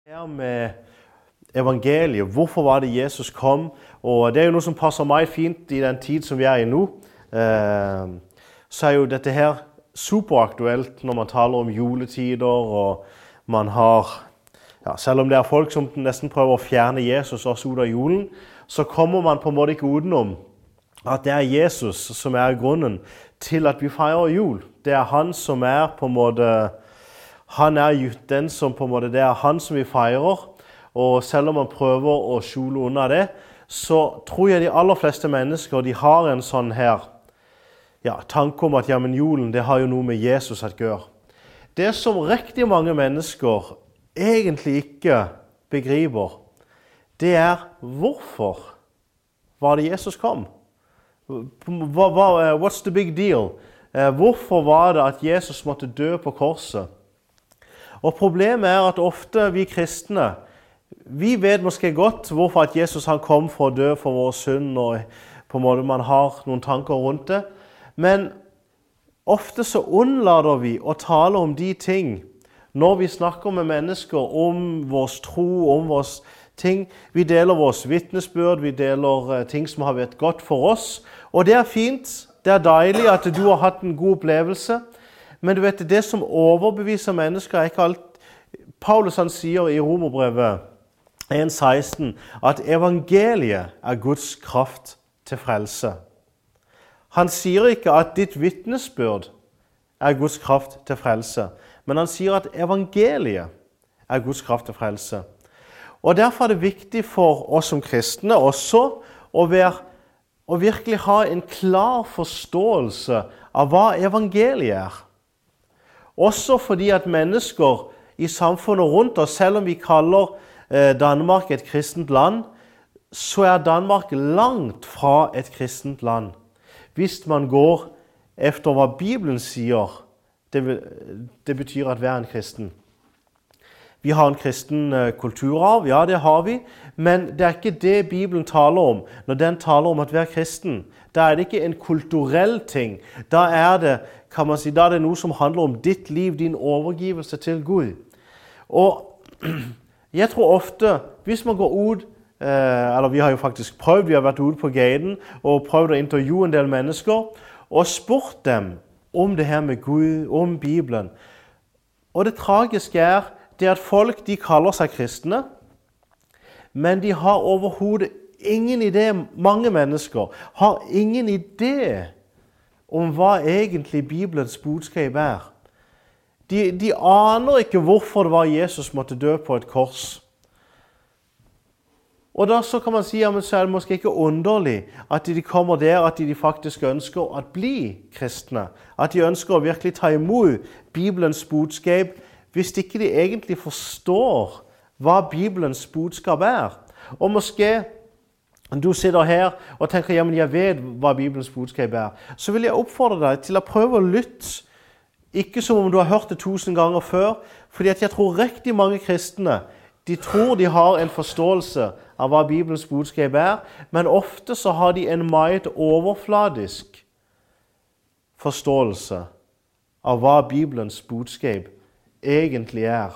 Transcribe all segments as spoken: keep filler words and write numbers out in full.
Her med evangeliet, hvorfor var det Jesus kom? Og det er jo noe som passer meg fint i den tid som vi er i nå. Eh, så er jo dette her superaktuelt når man taler om juletider, og man har, ja, selv om det er folk som nesten prøver å fjerne Jesus også ut av julen, så kommer man på en måte ikke utenom at det er Jesus som er grunnen til at vi feirer jul. Det er han som er på en måte, han er jo den som på en måte, det er han som vi feirer, og selv om man prøver å skjule unna det, så tror jeg de aller fleste mennesker, de har en sånn her, ja, tanke om at ja, men julen, det har jo noe med Jesus å gjøre. Det som riktig mange mennesker egentlig ikke begriper, det er hvorfor var det Jesus kom? Hva, hva, what's the big deal? Hvorfor var det at Jesus måtte dø på korset? Og problemet er at ofte vi kristne, vi vet måske godt hvorfor at Jesus han kom for å dø for vår synd, og på en måte man har noen tanker rundt det. Men ofte så unnlater vi å tale om de ting når vi snakker med mennesker om vår tro, om vår ting. Vi deler vårt vitnesbyrd, vi deler ting som har vært godt for oss. Og det er fint, det er deilig at du har hatt en god opplevelse. Men du vet, det som overbeviser mennesker er ikke alt. Paulus han sier i Romerbrevet en seksten at evangeliet er Guds kraft til frelse. Han sier ikke at ditt vitnesbyrd er Guds kraft til frelse, men han sier at evangeliet er Guds kraft til frelse. Og derfor er det viktig for oss som kristne også å, være, å virkelig ha en klar forståelse av hva evangeliet er. Også fordi at mennesker i samfunnet rundt oss, selv om vi kaller eh, Danmark et kristent land, så er Danmark langt fra et kristent land. Hvis man går efter hva Bibelen sier, det, det betyr at vi er en kristen. Vi har en kristen eh, kulturarv, ja det har vi, men det er ikke det Bibelen taler om. Når den taler om at vi er kristen, da er det ikke en kulturell ting. Da er det, kan man si, da er det noe som handler om ditt liv, din overgivelse til Gud. Og jeg tror ofte, hvis man går ut, eh, eller vi har jo faktisk prøvd, vi har vært ute på gaten og prøvd å intervjue en del mennesker, og spurt dem om det her med Gud, om Bibelen. Og det tragiske er, det er at folk, de kaller seg kristne, men de har overhodet ingen idé, mange mennesker har ingen idé om hva egentlig Bibelens budskap er. De, de aner ikke hvorfor det var Jesus måtte dø på et kors. Og da så kan man si, ja, men så er det måske ikke underlig at de kommer der, at de faktisk ønsker å bli kristne, at de ønsker å virkelig ta imot Bibelens budskap, hvis ikke de egentlig forstår hva Bibelens budskap er. Og måske du sitter her og tenker, ja, men jeg vet hva Bibelens budskap er, så vil jeg oppfordre deg til å prøve å lytte, ikke som om du har hørt det tusen ganger før, fordi at jeg tror riktig mange kristne, de tror de har en forståelse av hva Bibelens budskap er, men ofte så har de en meget overfladisk forståelse av hva Bibelens budskap egentlig er.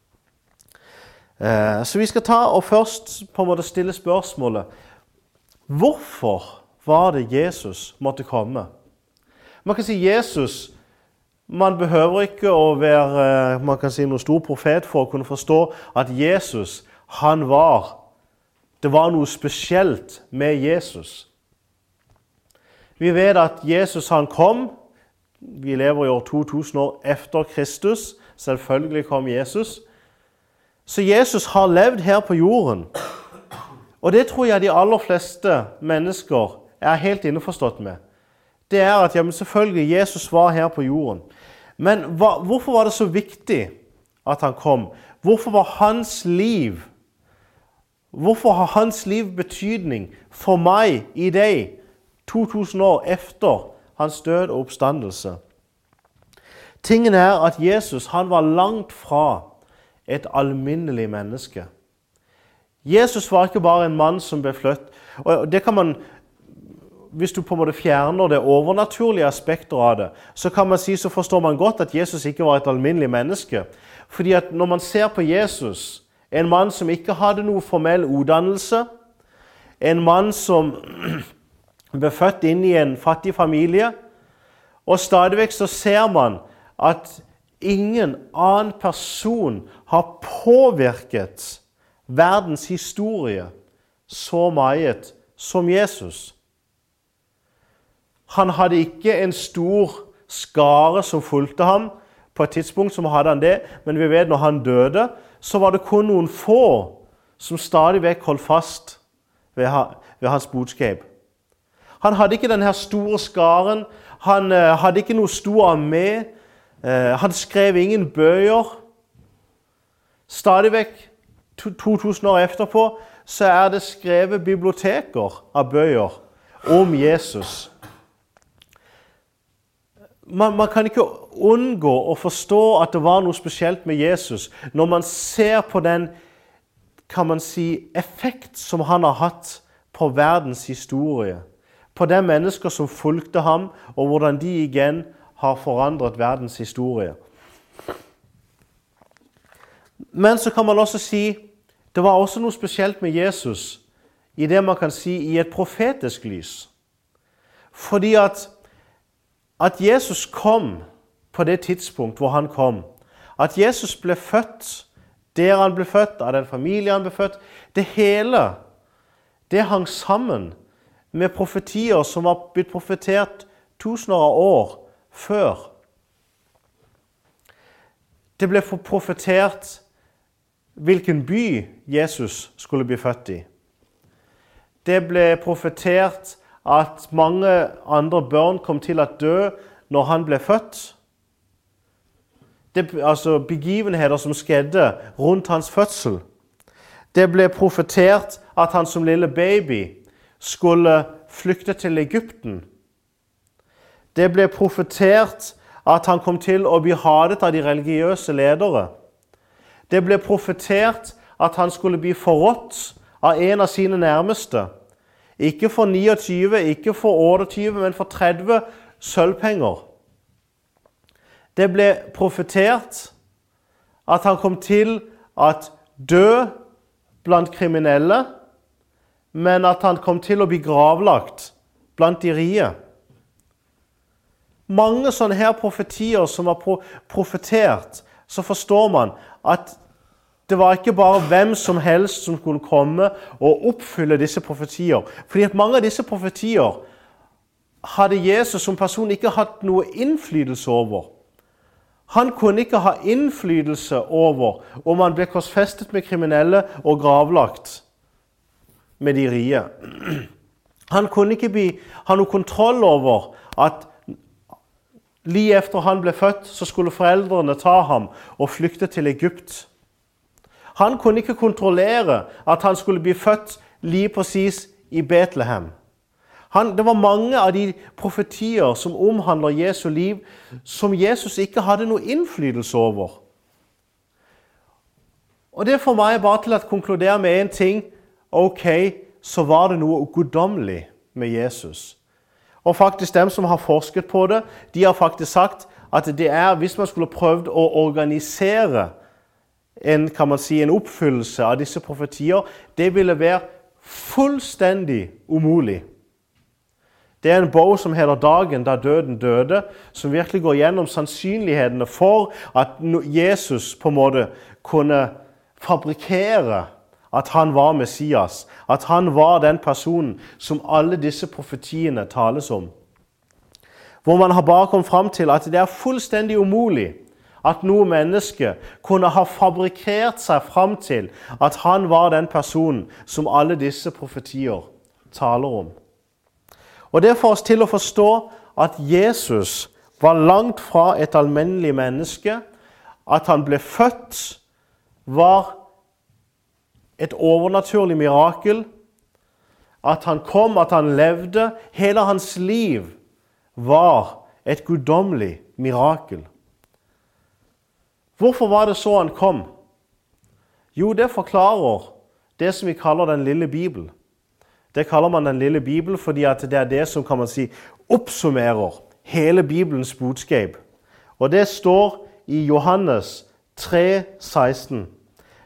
Så vi skal ta og først på en måte stille spørsmålet, hvorfor var det Jesus måtte komme? Man kan si Jesus, man behøver ikke å være, man kan si noen stor profet for å kunne forstå at Jesus, han var, det var noe spesielt med Jesus. Vi vet at Jesus han kom, vi lever i år to tusen år efter Kristus, selvfølgelig kom Jesus. Så Jesus har levd her på jorden. Og det tror jeg de aller fleste mennesker er helt innforstått med. Det er at ja, men selvfølgelig Jesus var her på jorden. Men hva, hvorfor var det så viktig at han kom? Hvorfor var hans liv, hvorfor har hans liv betydning for meg i deg to tusen år efter hans død og oppstandelse? Tingen er at Jesus, han var langt fra et alminnelig menneske. Jesus var ikke bare en mann som ble født. Og det kan man, hvis du på en måte fjerner det overnaturlige aspekter av det, så kan man si, så forstår man godt at Jesus ikke var et alminnelig menneske. Fordi at når man ser på Jesus, En mann som ikke hadde noe formell utdannelse. En mann som ble født inn i en fattig familie. Og stadigvæk så ser man at ingen annen person har påvirket verdens historie så meget som Jesus. Han hadde ikke en stor skare som fulgte ham. På et tidspunkt som hadde han det, men vi vet når han døde, så var det kun noen få som stadig vekk holdt fast ved, ved hans budskap. Han hadde ikke denne store skaren, han uh, hadde ikke noe stor armé, uh, han skrev ingen bøger. Stadig vekk, to tusen år etterpå, så er det skrevet biblioteker av bøger om Jesus. Man, man kan ikke unngå å forstå at det var noe spesielt med Jesus når man ser på den, kan man si, effekt som han har hatt på verdens historie, på de mennesker som fulgte ham, og hvordan de igjen har forandret verdens historie. Men så kan man også si, det var også noe spesielt med Jesus, i det man kan si i et profetisk lys. Fordi at At Jesus kom på det tidspunkt hvor han kom, at Jesus ble født der han ble født, av den familien han ble født, det hele, det hang sammen med profetier som var blitt profetert tusener av år før. Det ble profetert hvilken by Jesus skulle bli født i. Det ble profetert at mange andre barn kom til å dø når han ble født. Det, altså begivenheter som skjedde rundt hans fødsel. Det ble profetert at han som lille baby skulle flykte til Egypten. Det ble profetert at han kom til å bli hatet av de religiøse ledere. Det ble profetert at han skulle bli forrådt av en av sine nærmeste. Ikke for niogtyve, ikke for otteogtyve, men for tretti sølvpenger. Det ble profetert at han kom til at dø blant kriminelle, men at han kom til å bli gravlagt blant de rike. Mange sånne her profetier som var profetert, så forstår man at det var ikke bare hvem som helst som skulle komme og oppfylle disse profetier. Fordi at mange av disse profetier hadde Jesus som person ikke hatt noe innflytelse over. Han kunne ikke ha innflytelse over om han ble korsfestet med kriminelle og gravlagt med de rike. Han kunne ikke bli, ha noe kontroll over at like efter han ble født, så skulle foreldrene ta ham og flykte til Egypt. Han kunne ikke kontrollere at han skulle bli født lige præcis i Betlehem. Han, det var mange av de profetier som omhandler Jesu liv, som Jesus ikke hadde noe innflytelse over. Og det får meg bare til å konkludere med en ting. Ok, så var det noe guddommelig med Jesus. Og faktisk dem som har forsket på det, de har faktisk sagt at det er, hvis man skulle prøvd å organisere en, kan man si, en oppfyllelse av disse profetier, det ville være fullstendig umulig. Det er en bok som heter Dagen da døden døde, som virkelig går gjennom sannsynlighetene for at Jesus på en måte kunne fabrikere at han var Messias, at han var den personen som alle disse profetiene tales om. Hvor man har bare kommet frem til at det er fullstendig umulig at noe menneske kunne ha fabrikert seg frem til at han var den personen som alle disse profetier taler om. Og det får oss til å forstå at Jesus var langt fra et alminnelig menneske, at han ble født var et overnaturlig mirakel, at han kom, at han levde, hele hans liv var et guddommelig mirakel. Hvorfor var det så han kom? Jo, det forklarer det som vi kaller den lille Bibel. Det kaller man den lille Bibel fordi at det er det som, kan man si, oppsummerer hele Bibelens budskap. Og det står i Johannes tre seksten.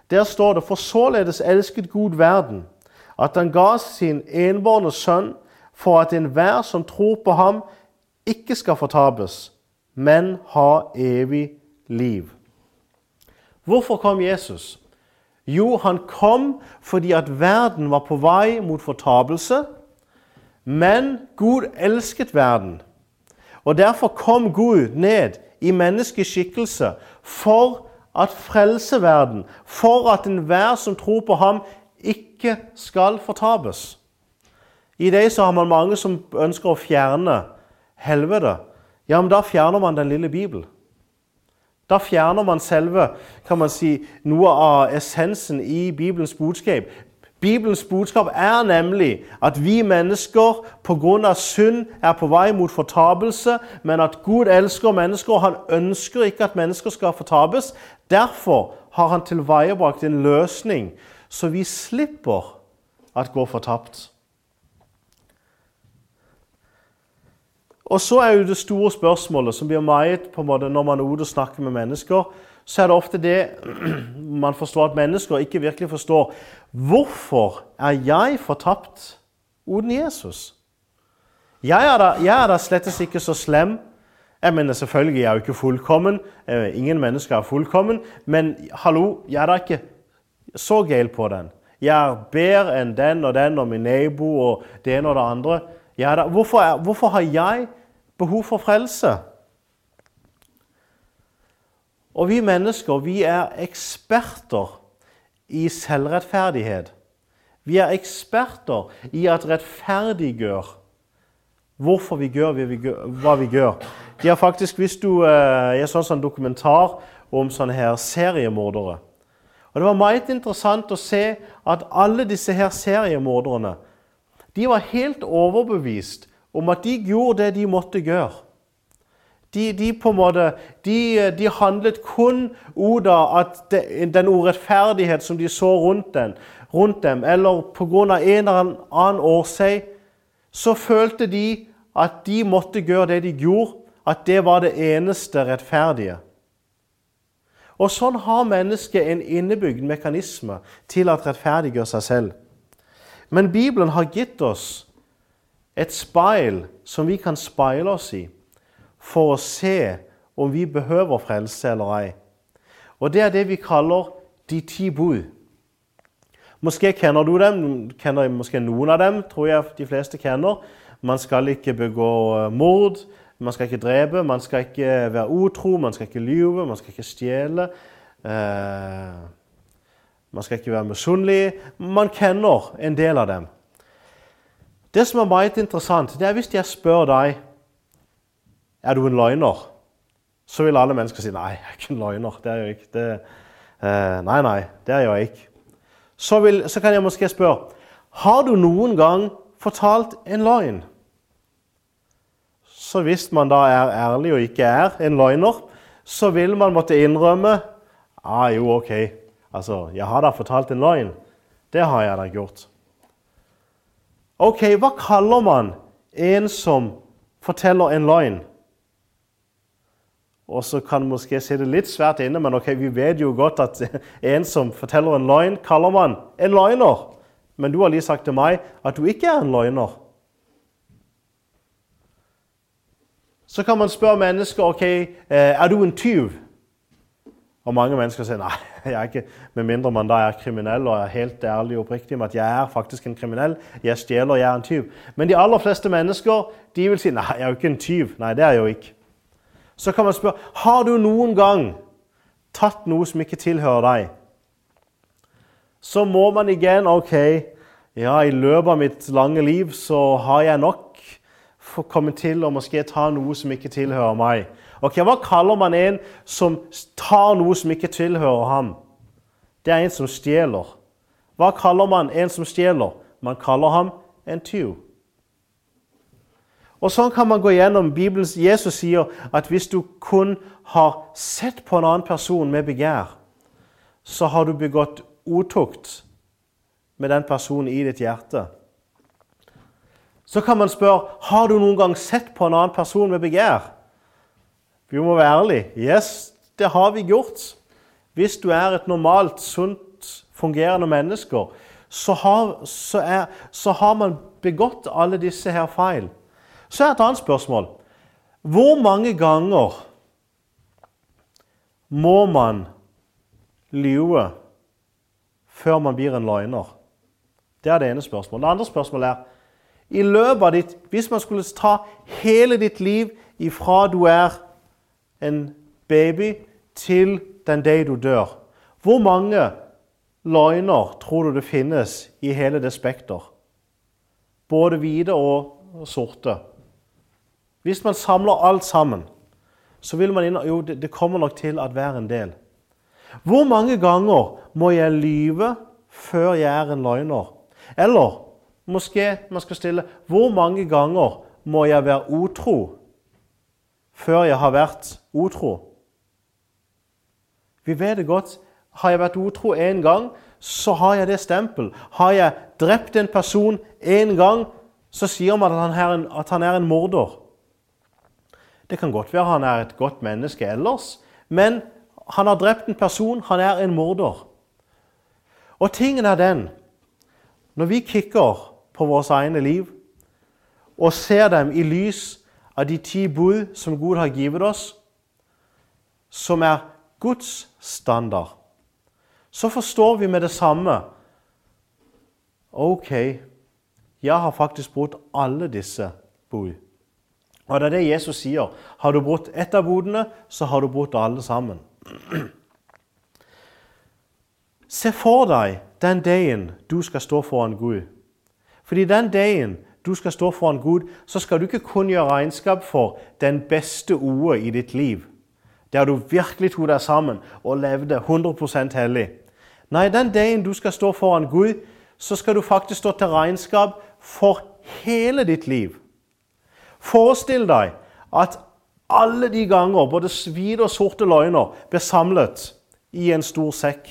Der står det, for således elsket Gud verden, at han ga sin enbårne sønn, for at enhver som tror på ham, ikke skal fortabes, men ha evig liv. Hvorfor kom Jesus? Jo, han kom fordi at verden var på vei mot fortabelse, men Gud elsket verden. Og derfor kom Gud ned i menneskeskikkelse for at frelse verden, for at enhver som tror på ham ikke skal fortabes. I det så har man mange som ønsker å fjerne helvete. Ja, men da fjerner man den lille Bibelen. Da fjerner man selve, kan man si, noe av essensen i Bibelens budskap. Bibelens budskap er nemlig at vi mennesker på grunn av synd er på vei mot fortabelse, men at Gud elsker mennesker, og han ønsker ikke at mennesker skal fortabes. Derfor har han tilveiebrakt en løsning, så vi slipper at gå fortapt. Og så er jo det store spørsmålet, som blir meget på en måte når man er ute og snakker med mennesker, så er det ofte det man forstår at mennesker ikke virkelig forstår. Hvorfor er jeg fortapt uten Jesus? Jeg er da, jeg er da slett ikke så slem. Jeg mener selvfølgelig, jeg er jo ikke fullkommen. Ingen mennesker er fullkommen. Men hallo, jeg er da ikke så gæld på den. Jeg er bedre enn den og den og min nabo og det ene og det andre. Jeg er da, hvorfor, er, hvorfor har jeg behov for frelse? Og vi mennesker, vi er eksperter i selvrettferdighet. Vi er eksperter i at rettferdiggjøre hvorfor vi gjør, vi gjør hva vi gjør. De har faktisk, hvis du er en sånn, sånn dokumentar om sånne her seriemordere. Og det var meget interessant å se at alle disse her seriemorderne, de var helt overbevist om at de gjorde det de måtte gjøre. De, de på en måte, de, de handlet kun ut av at det, den urettferdighet som de så rundt, den, rundt dem, eller på grunn av en eller annen årsak, så følte de at de måtte gjøre det de gjorde, at det var det eneste rettferdige. Og sånn har mennesket en innebygd mekanisme til at rettferdiggjøre seg selv. Men Bibelen har gitt oss et speil som vi kan speile oss i, for å se om vi behøver frelse eller ei. Og det er det vi kaller de ti bud. Måske kjenner du dem, kjenner måske noen av dem, tror jeg de fleste kjenner. Man skal ikke begå mord, man skal ikke drepe, man skal ikke være utro, man skal ikke lyve, man skal ikke stjele, eh, man skal ikke være misunnelig. Man kjenner en del av dem. Det som er meget interessant, det er hvis jeg spør deg, er du en løgner? Så vil alle mennesker si, nei, jeg er ikke en løgner, det er jeg ikke. Det, eh, nei, nei, det er jeg ikke. Så, vil, så kan jeg måske spørre, har du noen gang fortalt en løgn? Så hvis man da er ærlig og ikke er en løgner, så vil man måtte innrømme, ah, jo, ok, altså, jeg har da fortalt en løgn. Det har jeg da gjort. Ok, hva kaller man en som forteller en løgn? Og så kan man måske se det litt svært inne, men ok, vi vet jo godt at en som forteller en løgn, kaller man en løgner. Men du har lige sagt til meg at du ikke er en løgner. Så kan man spørre mennesker, ok, er du en tyv? Og mange mennesker sier, nei, jeg er ikke, med mindre man da er kriminell og er helt ærlig og oppriktig med at jeg er faktisk en kriminell, jeg stjeler, jeg er en tyv. Men de aller fleste mennesker, de vil si, nei, jeg er jo ikke en tyv. Nei, det er jeg jo ikke. Så kan man spørre, har du noen gang tatt noe som ikke tilhører deg? Så må man igjen, ok, ja, i løpet av mitt lange liv så har jeg nok kommet til å måske ta noe som ikke tilhører meg. Ok, hva kaller man en som tar noe som ikke tilhører ham? Det er en som stjeler. Hva kaller man en som stjeler? Man kaller ham en tyv. Og sånn kan man gå gjennom Bibelens. Jesus sier at hvis du kun har sett på en annen person med begjær, så har du begått utukt med den personen i ditt hjerte. Så kan man spørre, har du noen gang sett på en annen person med begjær? Vi må være ærlige. Yes, det har vi gjort. Hvis du er et normalt, sunt fungerende mennesker, så har, så, er, så har man begått alle disse her feil. Så er et annet spørsmål. Hvor mange ganger må man lyve før man blir en løgner? Det er det ene spørsmålet. Det andre spørsmålet er, i løpet av ditt, hvis man skulle ta hele ditt liv ifra du er en baby til den dag du dør, hvor mange løgner tror du det finnes i hele det spekter? Både hvite og sorte. Hvis man samler alt sammen, så vil man inn, jo, det, det kommer nok til at være en del. Hvor mange ganger må jeg lyve før jeg er en løgner? Eller, måske man skal stille, hvor mange ganger må jeg være utro før jeg har vært utro? Vi vet det godt. Har jeg vært utro en gang, så har jeg det stempel. Har jeg drept en person en gang, så sier man at han er en, at han er en morder. Det kan godt være han er et godt menneske ellers, men han har drept en person, han er en morder. Og tingen er den, når vi kikker på vårt egne liv, og ser dem i lys av de ti bud som Gud har givet oss, som er Guds standard, så forstår vi med det samme. Ok, jeg har faktisk brutt alle disse bud. Og det er det Jesus sier. Har du brutt ett av budene, så har du brutt alle sammen. Se for deg den dagen du skal stå foran Gud. Fordi den dagen du skal stå foran Gud, så skal du ikke kun gjøre regnskap for den beste ordet i ditt liv, der du virkelig tog deg sammen og levde hundre prosent hellig. Nei, den dagen du skal stå foran Gud, så skal du faktisk stå til regnskap for hele ditt liv. Forestill deg at alle de ganger både hvite og sorte løgner ble samlet i en stor sekk.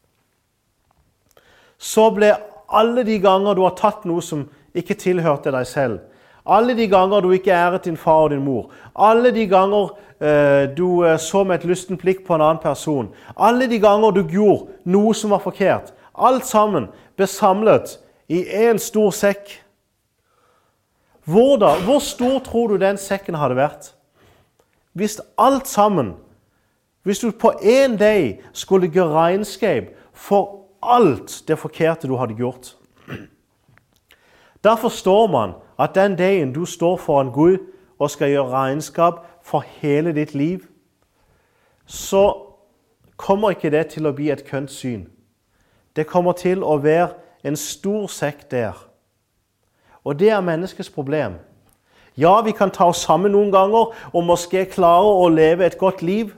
Så ble alle de ganger du har tatt noe som ikke tilhørte deg selv, alle de ganger du ikke æret din far og din mor, alle de ganger eh, du eh, så med et lysten blikk på en annen person, alle de ganger du gjorde noe som var forkert, alt sammen ble samlet i en stor sekk. Hvor, da, hvor stor tror du den sekken hadde vært? Hvis alt sammen, hvis du på en dag skulle gjøre regnskap for alt det forkerte du hadde gjort. Da forstår man at den dagen du står foran Gud og skal gjøre regnskap for hele ditt liv, så kommer ikke det til å bli et kønt syn. Det kommer til å være en stor sekk der. Og det er menneskets problem. Ja, vi kan ta oss sammen noen ganger og måske klare å leve et godt liv.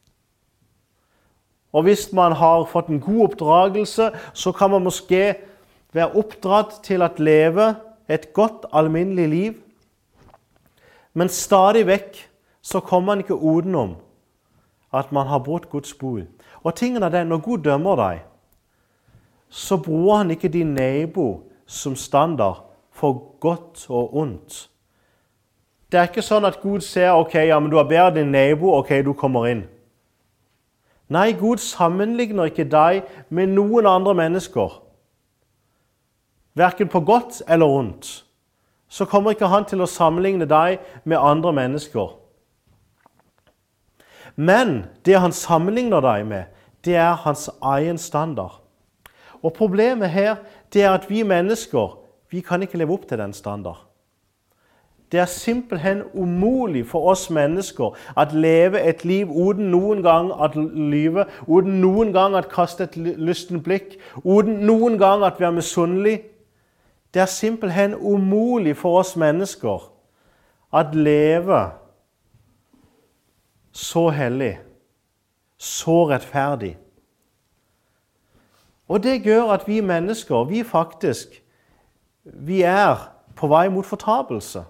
Og hvis man har fått en god oppdragelse, så kan man måske være oppdratt til å leve et godt, alminnelig liv. Men stadig vekk så kommer man ikke utenom at man har brutt Guds bud. Og tingen er det, når Gud dømmer deg, så bruker han ikke din nabo som standard for godt og ondt. Det er ikke sånn at Gud sier, ok, ja, men du har bedre din nabo, ok, du kommer inn. Nei, Gud sammenligner ikke deg med noen andre mennesker. Hverken på godt eller ondt. Så kommer ikke han til å sammenligne deg med andre mennesker. Men det han sammenligner deg med, det er hans egen standard. Og problemet her, det er at vi mennesker, vi kan ikke leve opp til den standard. Det er simpelthen umulig for oss mennesker at leve et liv uten noen gang at lyve, uten noen gang at kaste et lysten blikk, uten noen gang at være misunnelig. Det er simpelthen umulig for oss mennesker at leve så hellig, så rettferdig. Og det gjør at vi mennesker, vi faktisk, vi er på vei mot fortapelse.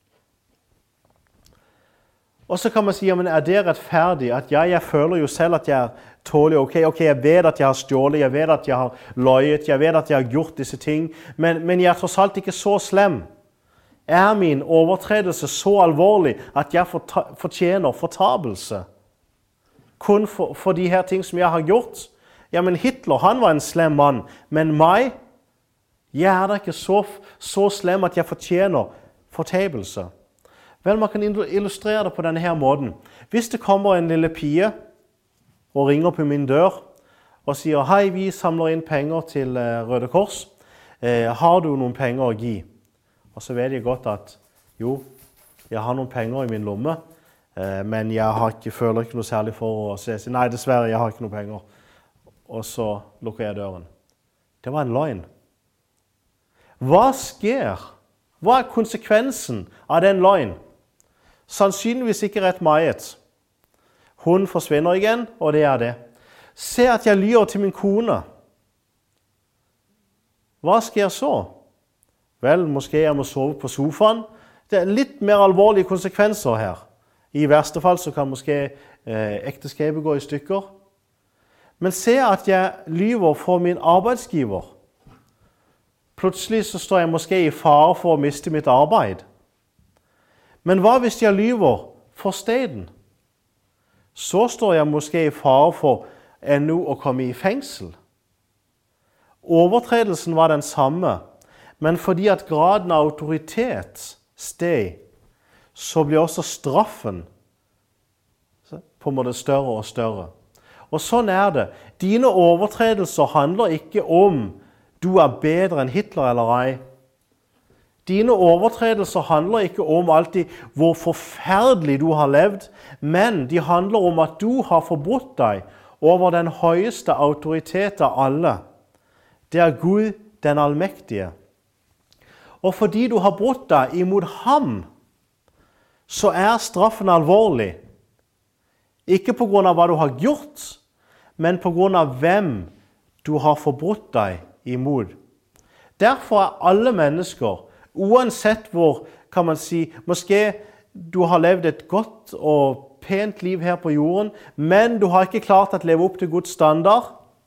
Og så kan man si, ja, men er det rettferdig? At ja, jeg føler jo selv at jeg er tålig. Ok, ok, jeg vet at jeg har stjålet, jeg vet at jeg har løyet, jeg vet at jeg har gjort disse ting, men, men jeg er tross alt ikke så slem. Er min overtredelse så alvorlig at jeg fortjener fortapelse? Kun for, for de her ting som jeg har gjort? Ja, men Hitler, han var en slem mann. Men meg, jeg er da ikke så, så slem at jeg fortjener fortapelse. Vel, man kan illustrere det på denne her måten. Hvis det kommer en lille pige og ringer på min dør og sier, hei, vi samler inn penger til Røde Kors. Eh, har du noen penger å gi? Og så vet jeg godt at, jo, jeg har noen penger i min lomme, eh, men jeg har ikke, føler ikke noe særlig for å si, nei, dessverre, jeg har ikke noen penger. Og så lukker jeg døren. Det var en løgn. Hva skjer? Hva er konsekvensen av den løgn? Sannsynligvis ikke rett meget. Hun forsvinner igjen, og det er det. Se at jeg lyver til min kone. Hva skjer så? Vel, måske jeg må sove på sofaen. Det er litt mer alvorlige konsekvenser her. I verste fall så kan måske eh, ekteskapet gå i stykker. Men se at jeg lyver for min arbeidsgiver. Plutselig så står jeg måske i fare for å miste mitt arbeid. Men hva hvis jeg lyver for stedet? Så står jeg måske i fare for ennå å komme i fengsel. Overtredelsen var den samme, men fordi at graden av autoritet steg, så blir også straffen på en måte større og større. Og sånn er det. Dine overtredelser handler ikke om du er bedre enn Hitler eller ei. Dine overtredelser handler ikke om alltid hvor forferdelig du har levd, men de handler om at du har forbrutt deg over den høyeste autoritet av alle. Det er Gud den allmektige. Og fordi du har brutt deg imot ham, så er straffen alvorlig. Ikke på grunn av hva du har gjort, men på grunn av hvem du har forbrutt deg imot. Derfor er alle mennesker, uansett hvor, kan man si, måske du har levd et godt og pent liv her på jorden, men du har ikke klart å leve opp til Guds standard.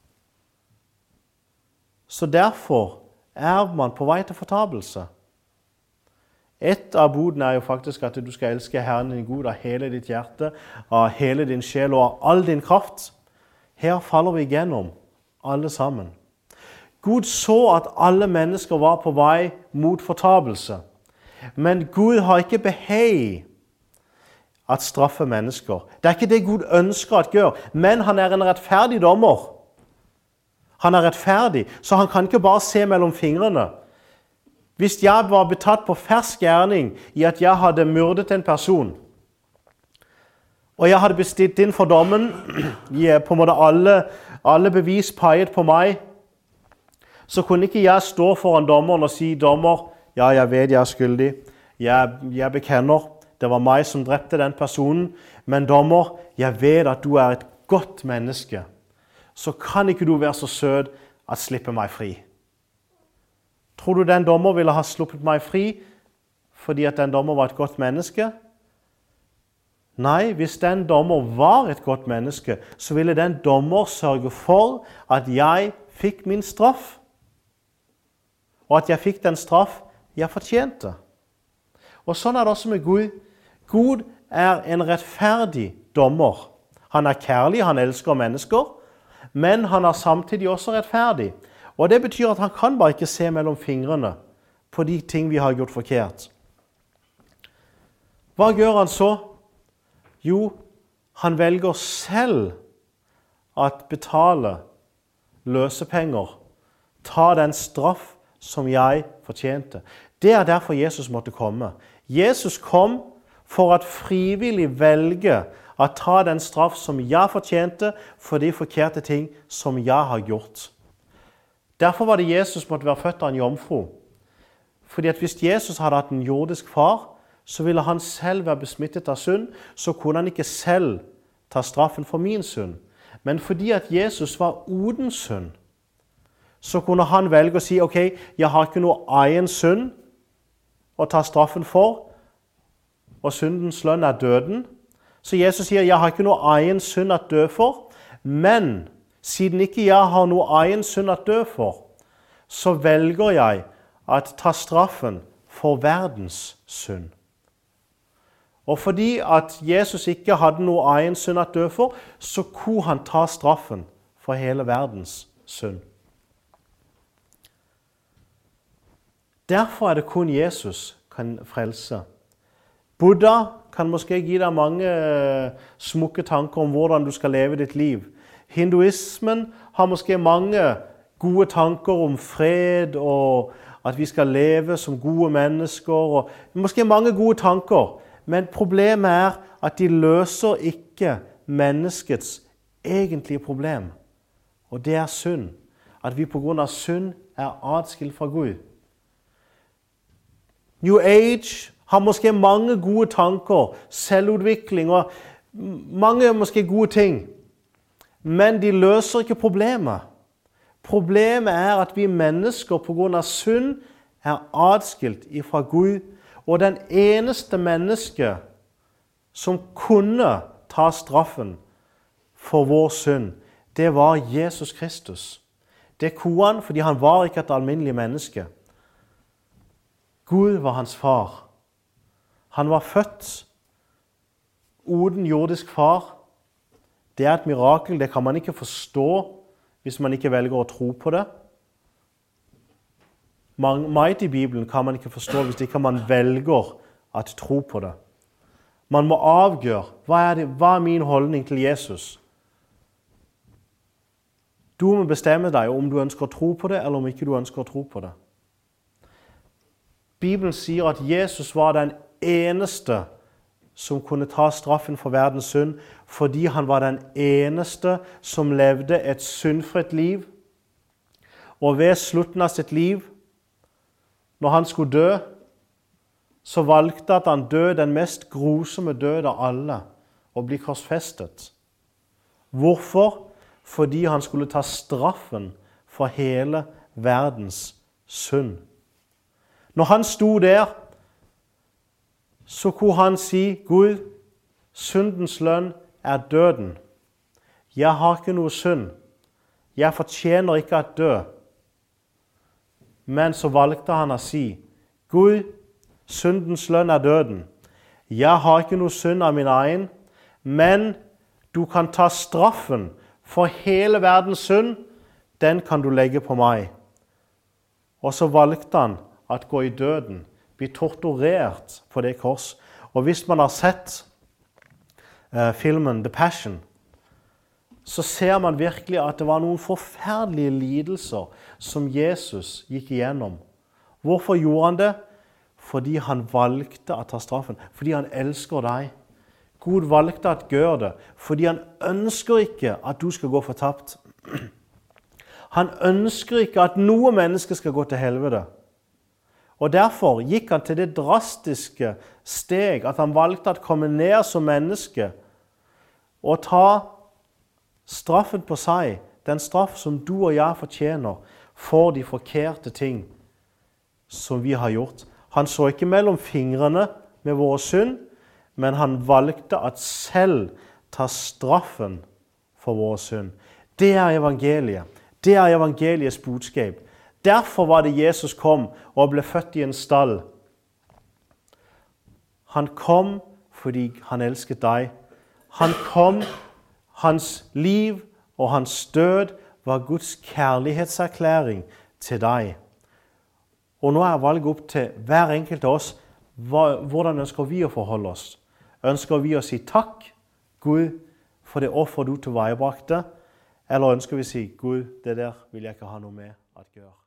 Så derfor er man på vei til fortapelse. Et av budene er jo faktisk at du skal elske Herren din Gud av hele ditt hjerte, av hele din sjel og av all din kraft. Her faller vi igjennom, alle sammen. Gud så at alle mennesker var på vei mot fortapelse. Men Gud har ikke behag at straffe mennesker. Det er ikke det Gud ønsker at gjøre, men han er en rettferdig dommer. Han er rettferdig, så han kan ikke bare se mellom fingrene. Hvis jeg var betatt på fersk gjerning i at jeg hadde myrdet en person, og jeg hadde bestilt inn for dommen, på en måte alle, alle bevis peiet på meg, så kunne ikke jeg stå foran dommeren og si, dommer, ja, jeg vet jeg er skyldig, jeg, jeg bekenner, det var meg som drepte den personen, men dommer, jeg vet at du er et godt menneske, så kan ikke du være så søt at slippe meg fri. Tror du den dommer ville ha sluppet meg fri fordi at den dommer var et godt menneske? Nei, hvis den dommer var et godt menneske, så ville den dommer sørge for at jeg fikk min straff, og at jeg fikk den straff jeg fortjente. Og sånn er det også med Gud. Gud er en rettferdig dommer. Han er kjærlig, han elsker mennesker, men han er samtidig også rettferdig. Og det betyr at han kan bare ikke se mellom fingrene på de ting vi har gjort forkert. Hva gjør han så? Jo, han velger selv at betale løsepenger, ta den straff som jeg fortjente. Det er derfor Jesus måtte komme. Jesus kom for at frivillig velge å ta den straff som jeg fortjente for de forkerte ting som jeg har gjort. Derfor var det Jesus måtte være født av en jomfru. Fordi at hvis Jesus hadde hatt en jordisk far, så ville han selv være besmittet av synd, så kunne han ikke selv ta straffen for min synd. Men fordi at Jesus var uten synd, så kunne han velge å si, ok, jeg har ikke noe egen synd å ta straffen for, og syndens lønn er døden. Så Jesus sier, jeg har ikke noe egen synd å dø for, men siden ikke jeg har noe egen synd å dø for, så velger jeg å ta straffen for verdens synd. Og fordi at Jesus ikke hadde noe egen synd å dø for, så kunne han ta straffen for hele verdens synd. Derfor er det kun Jesus kan frelse. Buddha kan måske give deg mange smukke tanker om hvordan du skal leve ditt liv. Hinduismen har måske mange gode tanker om fred og at vi skal leve som gode mennesker. Og måske mange gode tanker, men problemet er at de løser ikke menneskets egentlige problem. Og det er synd. At vi på grunn av synd er adskilt fra Gud. New Age har måske mange gode tanker, selvutvikling og mange måske gode ting. Men de løser ikke problemet. Problemet er at vi mennesker på grunn av synd er adskilt fra Gud. Og den eneste menneske som kunne ta straffen for vår synd, det var Jesus Kristus. Det kunne han fordi han var ikke et alminnelig menneske. Gud var hans far. Han var født uden jordisk far. Det er et mirakel, det kan man ikke forstå hvis man ikke velger å tro på det. Meget i Bibelen kan man ikke forstå hvis ikke man velger å tro på det. Man må avgjøre, hva er, det, hva er min holdning til Jesus? Du må bestemme deg om du ønsker å tro på det, eller om ikke du ønsker å tro på det. Bibelen sier at Jesus var den eneste som kunne ta straffen for verdens synd, fordi han var den eneste som levde et syndfritt liv. Og ved slutten av sitt liv, når han skulle dø, så valgte at han døde den mest grusomme død av alle, og bli korsfestet. Hvorfor? Fordi han skulle ta straffen for hele verdens synd. Når han sto der, så kunne han si, Gud, syndens lønn er døden. Jeg har ikke noe synd. Jeg fortjener ikke at dø. Men så valgte han å si, Gud, syndens lønn er døden. Jeg har ikke noe synd av min egen, men du kan ta straffen for hele verdens synd, den kan du legge på meg. Og så valgte han at gå i døden, bli torturert på det kors. Og hvis man har sett uh, filmen The Passion, så ser man virkelig at det var noen forferdelige lidelser som Jesus gikk igjennom. Hvorfor gjorde han det? Fordi han valgte å ta straffen. Fordi han elsker deg. Gud valgte å gjøre det, fordi han ønsker ikke at du skal gå fortapt. Han ønsker ikke at noe menneske skal gå til helvete. Og derfor gikk han til det drastiske steg at han valgte å komme ned som menneske og ta straffen på seg, den straff som du og jeg fortjener for de forkerte ting som vi har gjort. Han så ikke mellom fingrene med vår synd, men han valgte at selv ta straffen for vår synd. Det er evangeliet. Det er evangeliets budskap. Derfor var det Jesus kom og ble født i en stall. Han kom fordi han elsket deg. Han kom, hans liv og hans død var Guds kjærlighetserklæring til deg. Og nå er valget opp til hver enkelt av oss. Hvordan ønsker vi å forholde oss? Ønsker vi å si takk, Gud, for det offer du tilveiebrakte? Eller ønsker vi å si, Gud, det der vil jeg ikke ha noe med å gjøre?